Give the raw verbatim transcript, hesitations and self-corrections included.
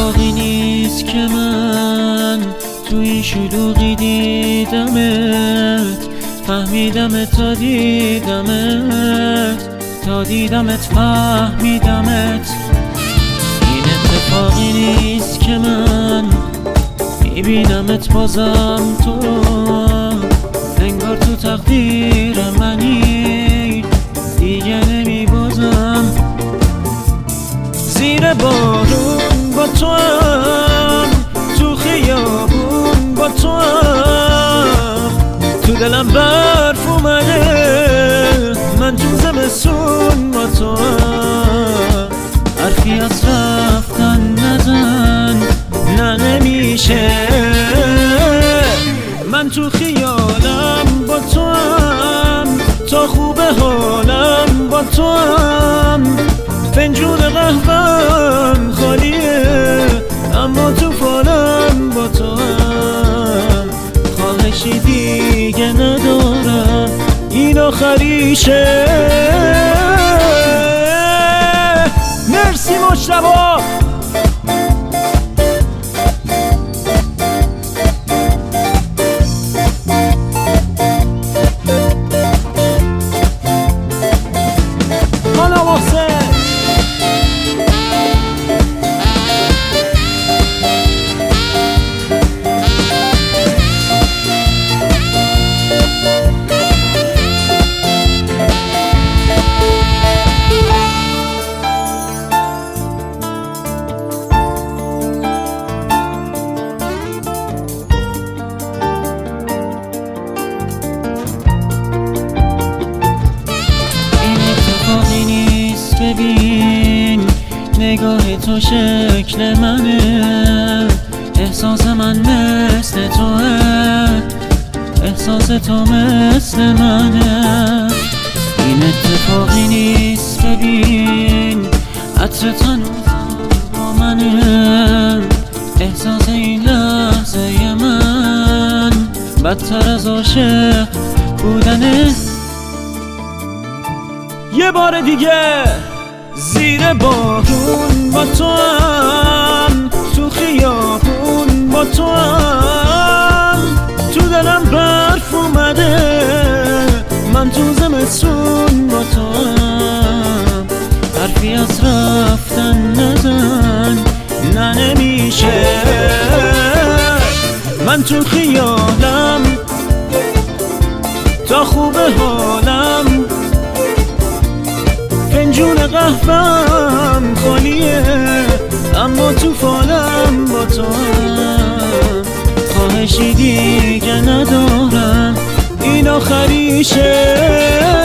اتفاقی نیست که من تو این شلوغی دیدمت، فهمیدمت تا دیدمت، تا دیدمت فهمیدمت. این اتفاقی نیست که من میبینمت بازم تو، انگار تو تقدیر منی دیگه نمیبازم. زیر بارون با تو هم، تو خیابون با تو هم، تو دلم برف اومده من تو زمستون با تو هم. حرفی از رفتن نزن، نه نمیشه. من تو خیالم با تو هم، تا خوب حالم با تو هم، فنجون قهوه‌ام خالیه اما تو فالم با تو هم. خواهشی دیگه ندارم این آخریشه. مرسی مجتبی. ببین نگاه تو شکل منه، احساس من مثل توه، احساس تو مثل منه. این اتفاقی نیست ببین عطر تنوزم با منه، احساس این لحظه من بدتر از عاشق بودنه. یه بار دیگه زیر بارون با تو هم، تو خیابون با تو هم، تو دلم برف اومده من تو زمستون با تو هم. حرفی از رفتن نزن، نه نمیشه. من تو خیالم تا خوب حالم، فنجون قهوه‌ام خالیه اما تو فالم با تو هم. خواهشی دیگه ندارم این آخریشه.